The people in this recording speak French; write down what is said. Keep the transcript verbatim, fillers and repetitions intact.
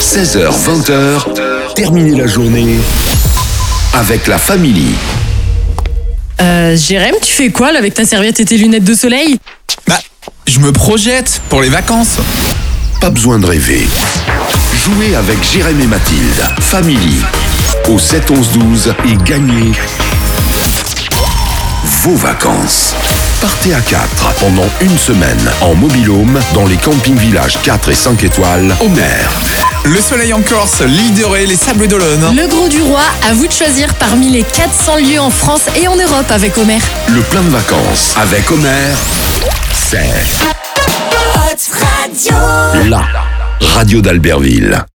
seize heures vingt, terminez la journée avec la famille. Euh, Jérém, tu fais quoi là avec ta serviette et tes lunettes de soleil? Bah, je me projette pour les vacances. Pas besoin de rêver. Jouez avec Jérém et Mathilde, Family, au sept onze douze et gagnez vos vacances. Partez à quatre pendant une semaine en mobil-home dans les camping-villages quatre et cinq étoiles au Mer. Le soleil en Corse, l'île de Ré, les Sables d'Olonne. Le Gros du Roi, à vous de choisir parmi les quatre cents lieux en France et en Europe avec Omer. Le plein de vacances avec Omer, c'est Hot Radio. la radio d'Albertville.